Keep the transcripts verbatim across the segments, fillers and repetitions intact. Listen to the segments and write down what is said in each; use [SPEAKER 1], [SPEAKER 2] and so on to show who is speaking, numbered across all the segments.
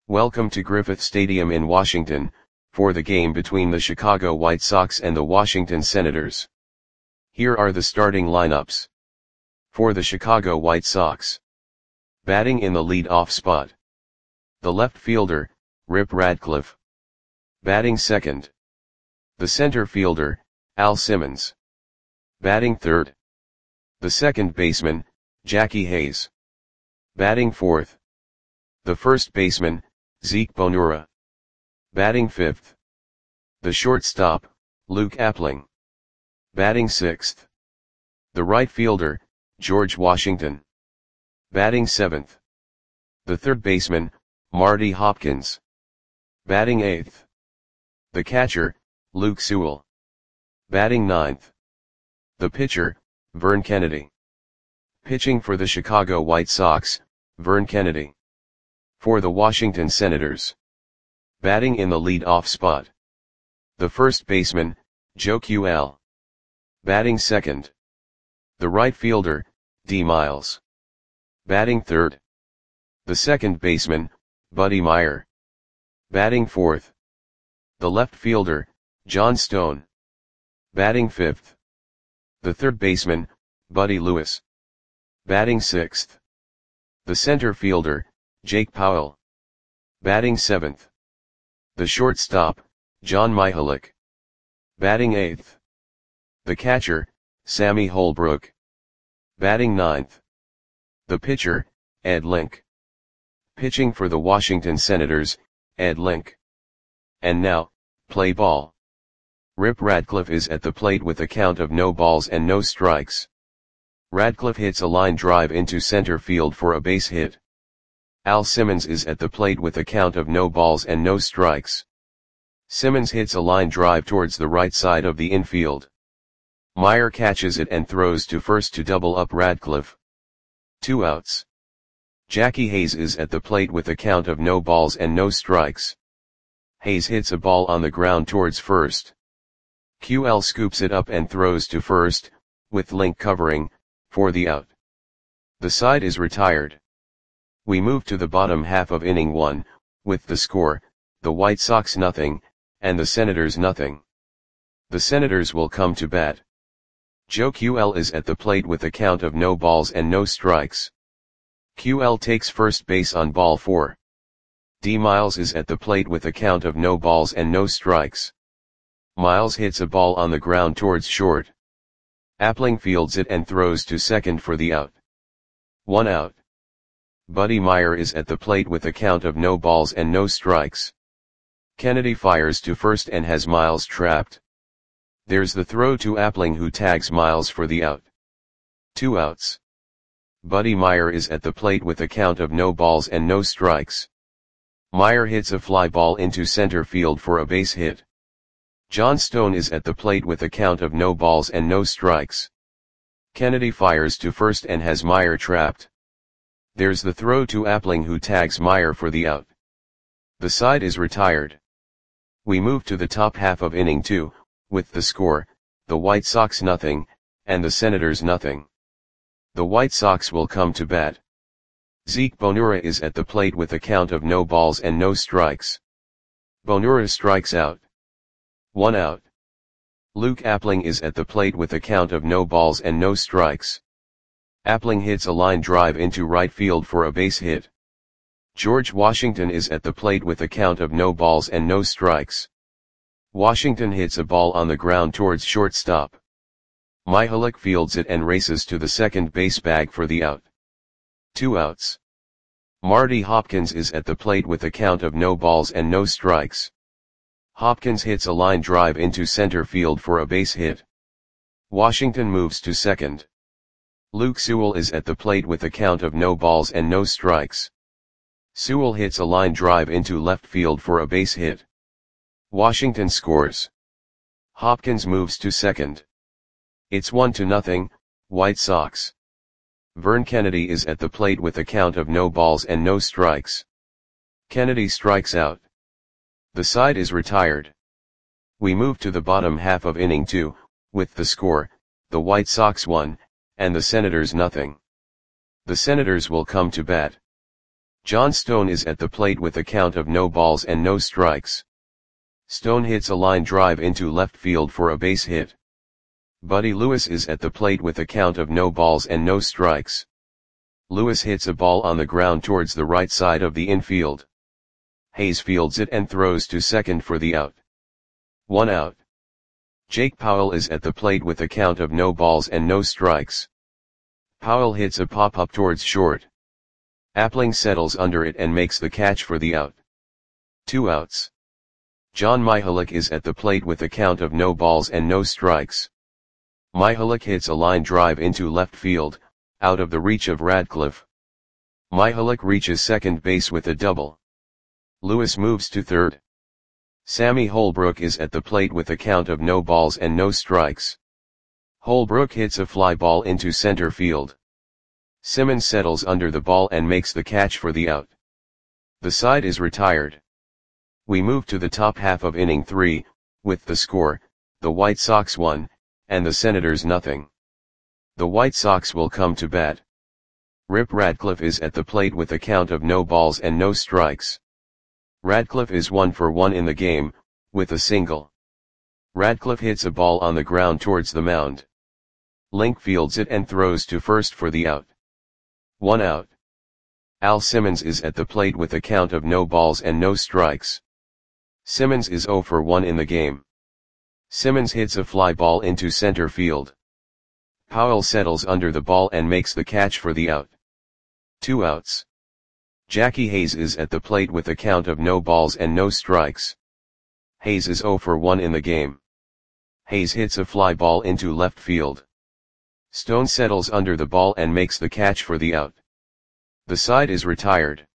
[SPEAKER 1] Welcome to Griffith Stadium in Washington, for the game between the Chicago White Sox and the Washington Senators. Here are the starting lineups. For the Chicago White Sox. Batting in the lead-off spot. The left fielder, Rip Radcliffe. Batting second. The center fielder, Al Simmons. Batting third. The second baseman, Jackie Hayes. Batting fourth. The first baseman, Zeke Bonura. Batting fifth. The shortstop, Luke Appling. Batting sixth. The right fielder, George Washington. Batting seventh. The third baseman, Marty Hopkins. Batting eighth. The catcher, Luke Sewell. Batting ninth. The pitcher, Vern Kennedy. Pitching for the Chicago White Sox, Vern Kennedy. For the Washington Senators. Batting in the lead-off spot. The first baseman, Joe Q L. Batting second. The right fielder, D. Miles. Batting third. The second baseman, Buddy Meyer. Batting fourth. The left fielder, John Stone. Batting fifth. The third baseman, Buddy Lewis. Batting sixth. The center fielder, Jake Powell. Batting seventh. The shortstop, John Mihalik. Batting eighth. The catcher, Sammy Holbrook. Batting ninth. The pitcher, Ed Link. Pitching for the Washington Senators, Ed Link. And now, play ball. Rip Radcliffe is at the plate with a count of no balls and no strikes. Radcliffe hits a line drive into center field for a base hit. Al Simmons is at the plate with a count of no balls and no strikes. Simmons hits a line drive towards the right side of the infield. Meyer catches it and throws to first to double up Radcliffe. Two outs. Jackie Hayes is at the plate with a count of no balls and no strikes. Hayes hits a ball on the ground towards first. Q L scoops it up and throws to first, with Link covering, for the out. The side is retired. We move to the bottom half of inning one, with the score, the White Sox nothing, and the Senators nothing. The Senators will come to bat. Joe Q L is at the plate with a count of no balls and no strikes. Q L takes first base on ball four. D. Miles is at the plate with a count of no balls and no strikes. Miles hits a ball on the ground towards short. Appling fields it and throws to second for the out. One out. Buddy Meyer is at the plate with a count of no balls and no strikes. Kennedy fires to first and has Miles trapped. There's the throw to Appling, who tags Miles for the out. Two outs. Buddy Meyer is at the plate with a count of no balls and no strikes. Meyer hits a fly ball into center field for a base hit. John Stone is at the plate with a count of no balls and no strikes. Kennedy fires to first and has Meyer trapped. There's the throw to Appling, who tags Meyer for the out. The side is retired. We move to the top half of inning two, with the score, the White Sox nothing, and the Senators nothing. The White Sox will come to bat. Zeke Bonura is at the plate with a count of no balls and no strikes. Bonura strikes out. One out. Luke Appling is at the plate with a count of no balls and no strikes. Appling hits a line drive into right field for a base hit. George Washington is at the plate with a count of no balls and no strikes. Washington hits a ball on the ground towards shortstop. Mihalik fields it and races to the second base bag for the out. Two outs. Marty Hopkins is at the plate with a count of no balls and no strikes. Hopkins hits a line drive into center field for a base hit. Washington moves to second. Luke Sewell is at the plate with a count of no balls and no strikes. Sewell hits a line drive into left field for a base hit. Washington scores. Hopkins moves to second. It's one to nothing, White Sox. Vern Kennedy is at the plate with a count of no balls and no strikes. Kennedy strikes out. The side is retired. We move to the bottom half of inning two, with the score, the White Sox one, and the Senators nothing. The Senators will come to bat. John Stone is at the plate with a count of no balls and no strikes. Stone hits a line drive into left field for a base hit. Buddy Lewis is at the plate with a count of no balls and no strikes. Lewis hits a ball on the ground towards the right side of the infield. Hayes fields it and throws to second for the out. One out. Jake Powell is at the plate with a count of no balls and no strikes. Powell hits a pop-up towards short. Appling settles under it and makes the catch for the out. Two outs. John Mihalik is at the plate with a count of no balls and no strikes. Mihalik hits a line drive into left field, out of the reach of Radcliffe. Mihalik reaches second base with a double. Lewis moves to third. Sammy Holbrook is at the plate with a count of no balls and no strikes. Holbrook hits a fly ball into center field. Simmons settles under the ball and makes the catch for the out. The side is retired. We move to the top half of inning three, with the score, the White Sox one, and the Senators nothing. The White Sox will come to bat. Rip Radcliffe is at the plate with a count of no balls and no strikes. Radcliffe is one for one in the game, with a single. Radcliffe hits a ball on the ground towards the mound. Link fields it and throws to first for the out. One out. Al Simmons is at the plate with a count of no balls and no strikes. Simmons is zero for one in the game. Simmons hits a fly ball into center field. Powell settles under the ball and makes the catch for the out. Two outs. Jackie Hayes is at the plate with a count of no balls and no strikes. Hayes is zero for one in the game. Hayes hits a fly ball into left field. Stone settles under the ball and makes the catch for the out. The side is retired.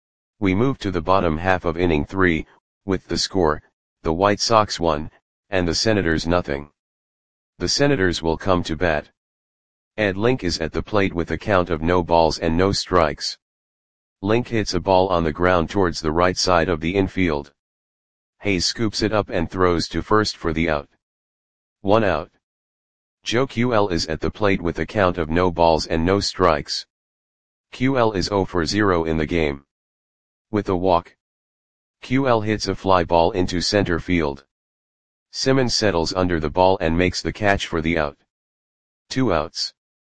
[SPEAKER 1] We move to the bottom half of inning three, with the score, the White Sox one, and the Senators nothing. The Senators will come to bat. Ed Link is at the plate with a count of no balls and no strikes. Link hits a ball on the ground towards the right side of the infield. Hayes scoops it up and throws to first for the out. One out. Joe Q L is at the plate with a count of no balls and no strikes. Q L is zero for zero in the game. With a walk. Q L hits a fly ball into center field. Simmons settles under the ball and makes the catch for the out. Two outs.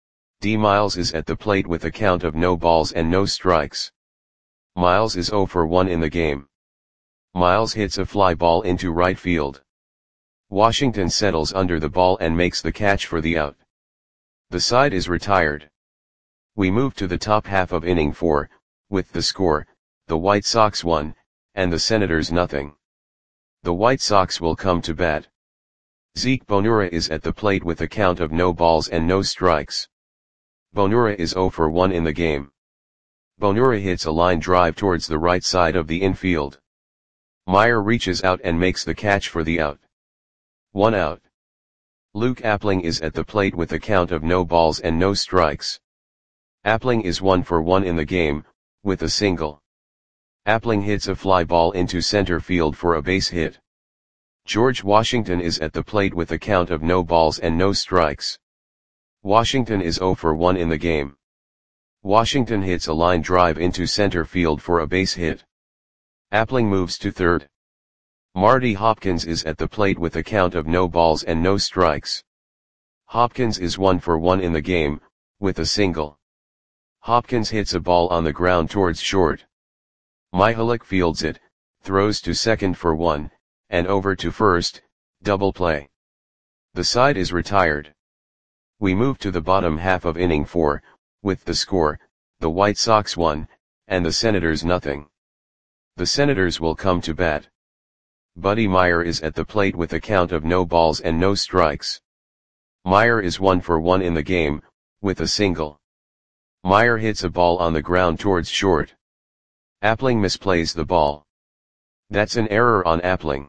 [SPEAKER 1] D. Miles is at the plate with a count of no balls and no strikes. Miles is zero for one in the game. Miles hits a fly ball into right field. Washington settles under the ball and makes the catch for the out. The side is retired. We move to the top half of inning four, with the score, the White Sox one, and the Senators nothing. The White Sox will come to bat. Zeke Bonura is at the plate with a count of no balls and no strikes. Bonura is zero for one in the game. Bonura hits a line drive towards the right side of the infield. Meyer reaches out and makes the catch for the out. One out. Luke Appling is at the plate with a count of no balls and no strikes. Appling is one for one in the game, with a single. Appling hits a fly ball into center field for a base hit. George Washington is at the plate with a count of no balls and no strikes. Washington is zero for one in the game. Washington hits a line drive into center field for a base hit. Appling moves to third. Marty Hopkins is at the plate with a count of no balls and no strikes. Hopkins is one for one in the game, with a single. Hopkins hits a ball on the ground towards short. Mihalik fields it, throws to second for one, and over to first, double play. The side is retired. We move to the bottom half of inning four, with the score, the White Sox one, and the Senators nothing. The Senators will come to bat. Buddy Meyer is at the plate with a count of no balls and no strikes. Meyer is one for one in the game, with a single. Meyer hits a ball on the ground towards short. Appling misplays the ball. That's an error on Appling.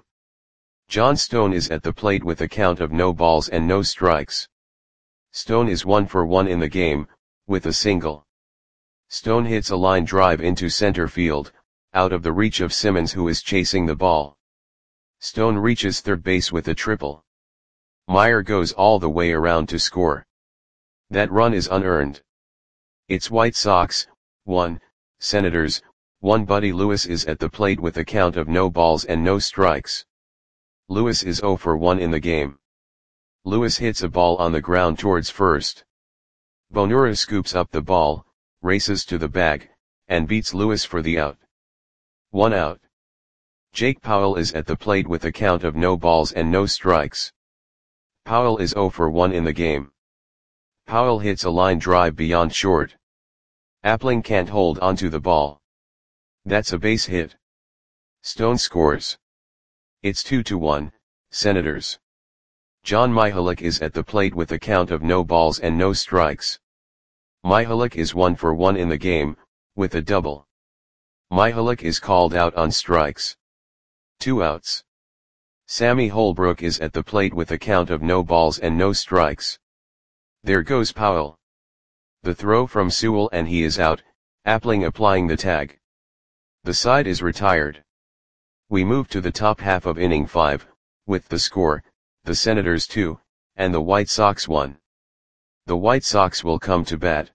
[SPEAKER 1] John Stone is at the plate with a count of no balls and no strikes. Stone is one for one in the game, with a single. Stone hits a line drive into center field, out of the reach of Simmons who is chasing the ball. Stone reaches third base with a triple. Meyer goes all the way around to score. That run is unearned. It's White Sox, one, Senators, one Buddy Lewis is at the plate with a count of no balls and no strikes. Lewis is zero for one in the game. Lewis hits a ball on the ground towards first. Bonura scoops up the ball, races to the bag, and beats Lewis for the out. One out. Jake Powell is at the plate with a count of no balls and no strikes. Powell is zero for one in the game. Powell hits a line drive beyond short. Appling can't hold onto the ball. That's a base hit. Stone scores. It's two to one, Senators. John Mihalik is at the plate with a count of no balls and no strikes. Mihalik is one for one in the game, with a double. Mihalik is called out on strikes. Two outs. Sammy Holbrook is at the plate with a count of no balls and no strikes. There goes Powell. The throw from Sewell and he is out, Appling applying the tag. The side is retired. We move to the top half of inning five, with the score, the Senators two, and the White Sox one. The White Sox will come to bat.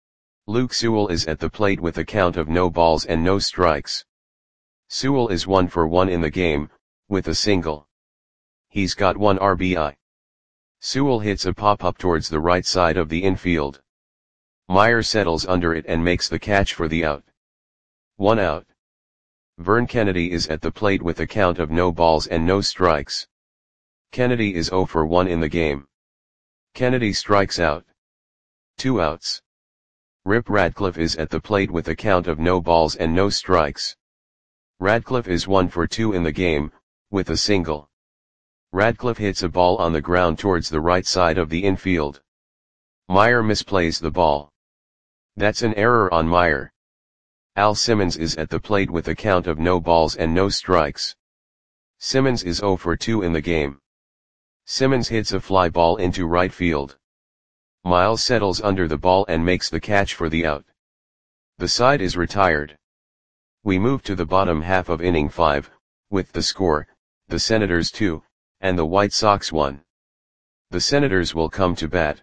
[SPEAKER 1] Luke Sewell is at the plate with a count of no balls and no strikes. Sewell is one for one in the game, with a single. He's got one R B I. Sewell hits a pop-up towards the right side of the infield. Meyer settles under it and makes the catch for the out. One out. Vern Kennedy is at the plate with a count of no balls and no strikes. Kennedy is zero for one in the game. Kennedy strikes out. Two outs. Rip Radcliffe is at the plate with a count of no balls and no strikes. Radcliffe is one for two in the game, with a single. Radcliffe hits a ball on the ground towards the right side of the infield. Meyer misplays the ball. That's an error on Meyer. Al Simmons is at the plate with a count of no balls and no strikes. Simmons is zero for two in the game. Simmons hits a fly ball into right field. Miles settles under the ball and makes the catch for the out. The side is retired. We move to the bottom half of inning five, with the score, the Senators two, and the White Sox one. The Senators will come to bat.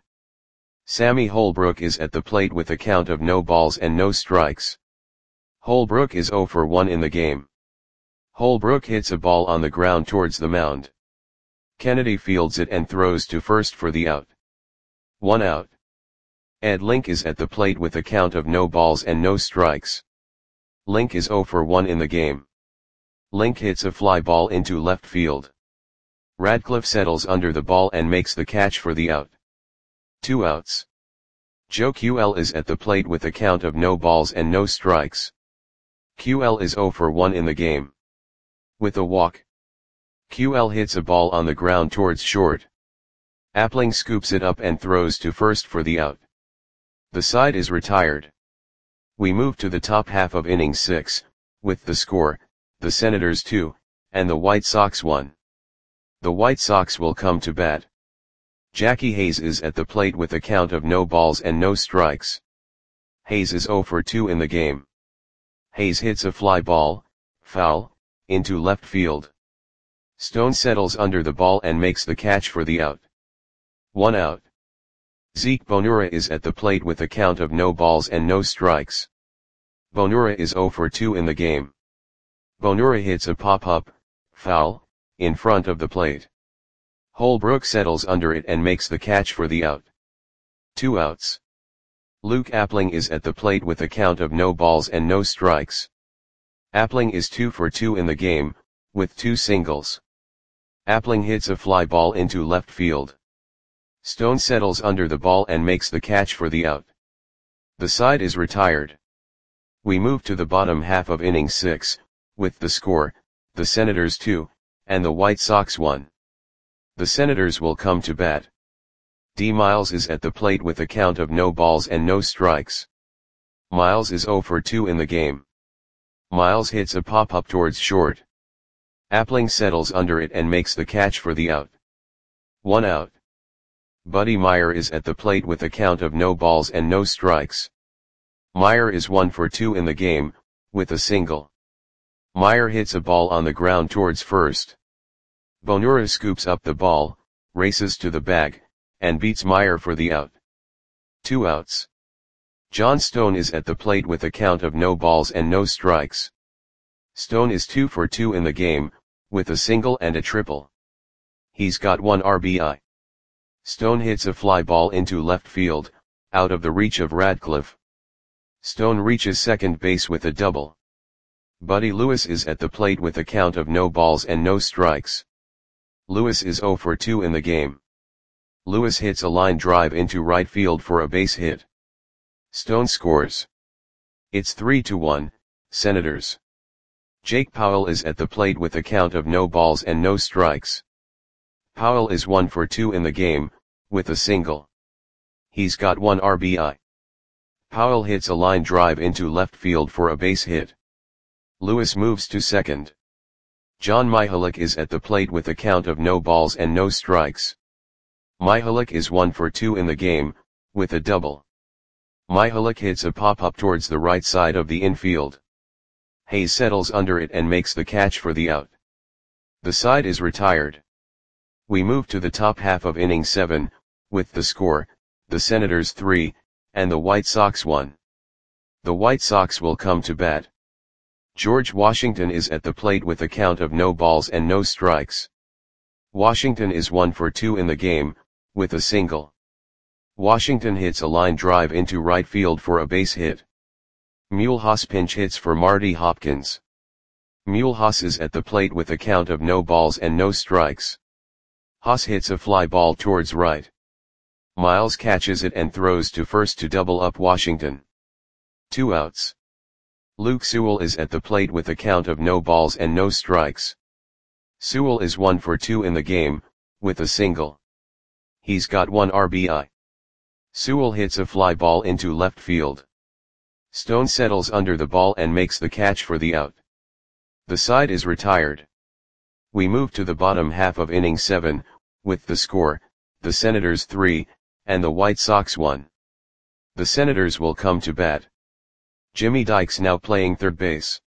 [SPEAKER 1] Sammy Holbrook is at the plate with a count of no balls and no strikes. Holbrook is zero for one in the game. Holbrook hits a ball on the ground towards the mound. Kennedy fields it and throws to first for the out. One out. Ed Link is at the plate with a count of no balls and no strikes. Link is zero for one in the game. Link hits a fly ball into left field. Radcliffe settles under the ball and makes the catch for the out. Two outs. Joe Q L is at the plate with a count of no balls and no strikes. Q L is zero for one in the game. With a walk. Q L hits a ball on the ground towards short. Appling scoops it up and throws to first for the out. The side is retired. We move to the top half of inning six, with the score, the Senators two, and the White Sox one. The White Sox will come to bat. Jackie Hayes is at the plate with a count of no balls and no strikes. Hayes is zero for two in the game. Hayes hits a fly ball, foul, into left field. Stone settles under the ball and makes the catch for the out. One out. Zeke Bonura is at the plate with a count of no balls and no strikes. Bonura is zero for two in the game. Bonura hits a pop-up, foul, in front of the plate. Holbrook settles under it and makes the catch for the out. Two outs. Luke Appling is at the plate with a count of no balls and no strikes. Appling is two for two in the game, with two singles. Appling hits a fly ball into left field. Stone settles under the ball and makes the catch for the out. The side is retired. We move to the bottom half of inning six, with the score, the Senators two, and the White Sox one. The Senators will come to bat. D. Miles is at the plate with a count of no balls and no strikes. Miles is zero for two in the game. Miles hits a pop-up towards short. Appling settles under it and makes the catch for the out. One out. Buddy Meyer is at the plate with a count of no balls and no strikes. Meyer is one for two in the game, with a single. Meyer hits a ball on the ground towards first. Bonura scoops up the ball, races to the bag, and beats Meyer for the out. Two outs. John Stone is at the plate with a count of no balls and no strikes. Stone is two for two in the game, with a single and a triple. He's got one R B I. Stone hits a fly ball into left field, out of the reach of Radcliffe. Stone reaches second base with a double. Buddy Lewis is at the plate with a count of no balls and no strikes. Lewis is zero for two in the game. Lewis hits a line drive into right field for a base hit. Stone scores. It's three to one, Senators. Jake Powell is at the plate with a count of no balls and no strikes. Powell is one for two in the game, with a single. He's got one R B I. Powell hits a line drive into left field for a base hit. Lewis moves to second. John Mihalik is at the plate with a count of no balls and no strikes. Mihalik is one for two in the game, with a double. Mihalik hits a pop-up towards the right side of the infield. Hayes settles under it and makes the catch for the out. The side is retired. We move to the top half of inning seven, with the score, the Senators three, and the White Sox one. The White Sox will come to bat. George Washington is at the plate with a count of no balls and no strikes. Washington is one for two in the game, with a single. Washington hits a line drive into right field for a base hit. Mulhouse pinch hits for Marty Hopkins. Mulhouse is at the plate with a count of no balls and no strikes. Haas hits a fly ball towards right. Miles catches it and throws to first to double up Washington. Two outs. Luke Sewell is at the plate with a count of no balls and no strikes. Sewell is one for two in the game, with a single. He's got one R B I. Sewell hits a fly ball into left field. Stone settles under the ball and makes the catch for the out. The side is retired. We move to the bottom half of inning seven, with the score, the Senators three, and the White Sox one. The Senators will come to bat. Jimmy Dykes now playing third base.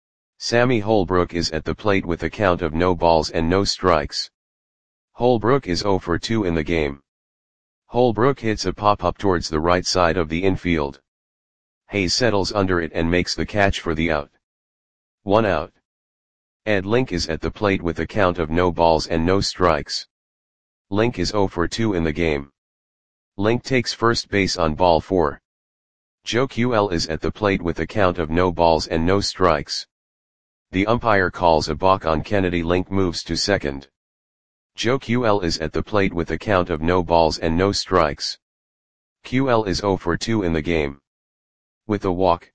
[SPEAKER 1] Sammy Holbrook is at the plate with a count of no balls and no strikes. Holbrook is zero for two in the game. Holbrook hits a pop-up towards the right side of the infield. Hayes settles under it and makes the catch for the out. One out. Ed Link is at the plate with a count of no balls and no strikes. Link is zero for two in the game. Link takes first base on ball four. Joe Q L is at the plate with a count of no balls and no strikes. The umpire calls a balk on Kennedy. Link moves to second. Joe Q L is at the plate with a count of no balls and no strikes. Q L is zero for two in the game. With a walk,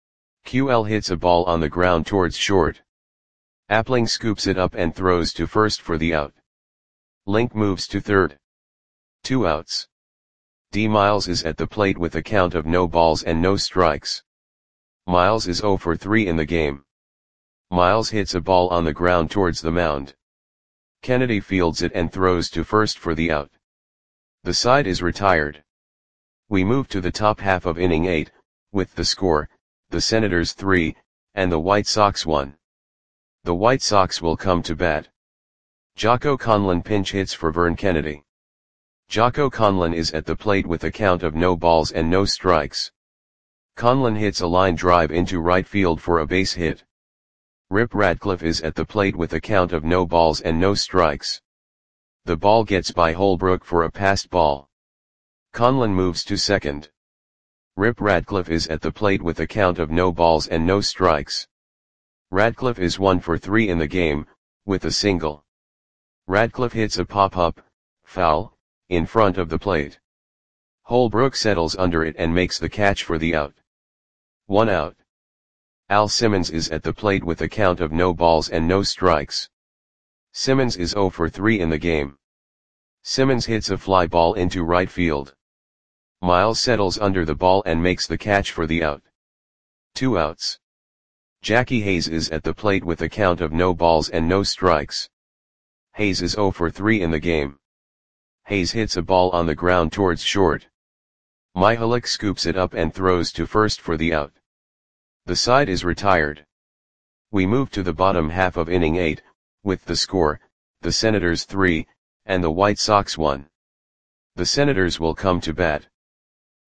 [SPEAKER 1] Q L hits a ball on the ground towards short. Appling scoops it up and throws to first for the out. Link moves to third. Two outs. D. Miles is at the plate with a count of no balls and no strikes. Miles is zero for three in the game. Miles hits a ball on the ground towards the mound. Kennedy fields it and throws to first for the out. The side is retired. We move to the top half of inning eight, with the score, the Senators three, and the White Sox one. The White Sox will come to bat. Jocko Conlon pinch hits for Vern Kennedy. Jocko Conlon is at the plate with a count of no balls and no strikes. Conlon hits a line drive into right field for a base hit. Rip Radcliffe is at the plate with a count of no balls and no strikes. The ball gets by Holbrook for a passed ball. Conlon moves to second. Rip Radcliffe is at the plate with a count of no balls and no strikes. Radcliffe is one for three in the game, with a single. Radcliffe hits a pop-up, foul, in front of the plate. Holbrook settles under it and makes the catch for the out. One out. Al Simmons is at the plate with a count of no balls and no strikes. Simmons is zero for three in the game. Simmons hits a fly ball into right field. Miles settles under the ball and makes the catch for the out. Two outs. Jackie Hayes is at the plate with a count of no balls and no strikes. Hayes is zero for three in the game. Hayes hits a ball on the ground towards short. Mihalik scoops it up and throws to first for the out. The side is retired. We move to the bottom half of inning eight, with the score, the Senators three, and the White Sox one. The Senators will come to bat.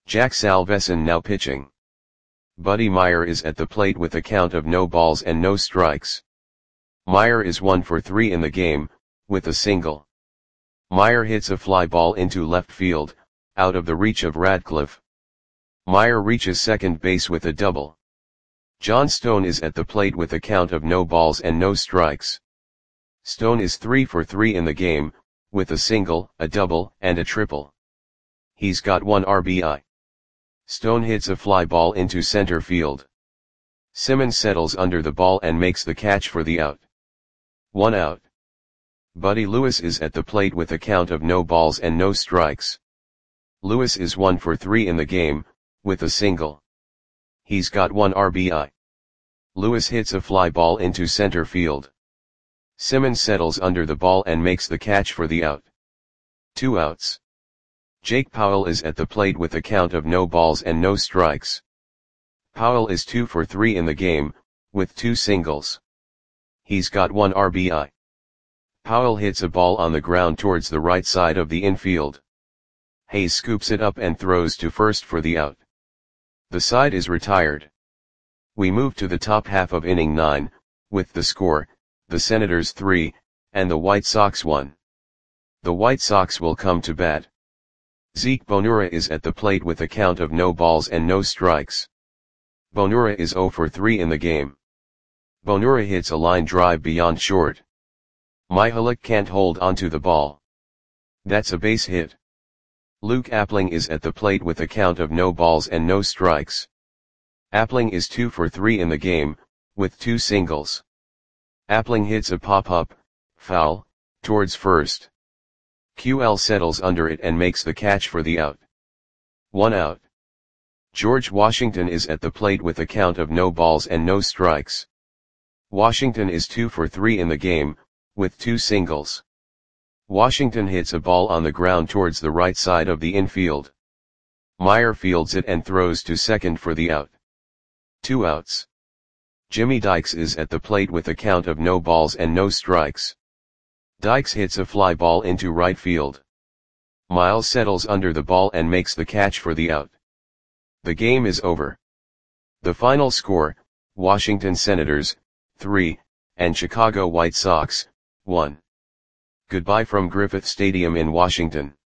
[SPEAKER 1] Jack Salveson now pitching. Buddy Meyer is at the plate with a count of no balls and no strikes. Meyer is one for three in the game, with a single. Meyer hits a fly ball into left field, out of the reach of Radcliffe. Meyer reaches second base with a double. John Stone is at the plate with a count of no balls and no strikes. Stone is three for three in the game, with a single, a double, and a triple. He's got one R B I. Stone hits a fly ball into center field. Simmons settles under the ball and makes the catch for the out. One out. Buddy Lewis is at the plate with a count of no balls and no strikes. Lewis is one for three in the game, with a single. He's got one R B I. Lewis hits a fly ball into center field. Simmons settles under the ball and makes the catch for the out. Two outs. Jake Powell is at the plate with a count of no balls and no strikes. Powell is two for three in the game, with two singles. He's got one R B I. Powell hits a ball on the ground towards the right side of the infield. Hayes scoops it up and throws to first for the out. The side is retired. We move to the top half of inning nine, with the score, the Senators three, and the White Sox one. The White Sox will come to bat. Zeke Bonura is at the plate with a count of no balls and no strikes. Bonura is zero for three in the game. Bonura hits a line drive beyond short. Mihalik can't hold onto the ball. That's a base hit. Luke Appling is at the plate with a count of no balls and no strikes. Appling is two for three in the game, with two singles. Appling hits a pop-up, foul, towards first. Q L settles under it and makes the catch for the out. One out. George Washington is at the plate with a count of no balls and no strikes. Washington is two for three in the game, with two singles. Washington hits a ball on the ground towards the right side of the infield. Meyer fields it and throws to second for the out. Two outs. Jimmy Dykes is at the plate with a count of no balls and no strikes. Dykes hits a fly ball into right field. Miles settles under the ball and makes the catch for the out. The game is over. The final score, Washington Senators, three, and Chicago White Sox, one. Goodbye from Griffith Stadium in Washington.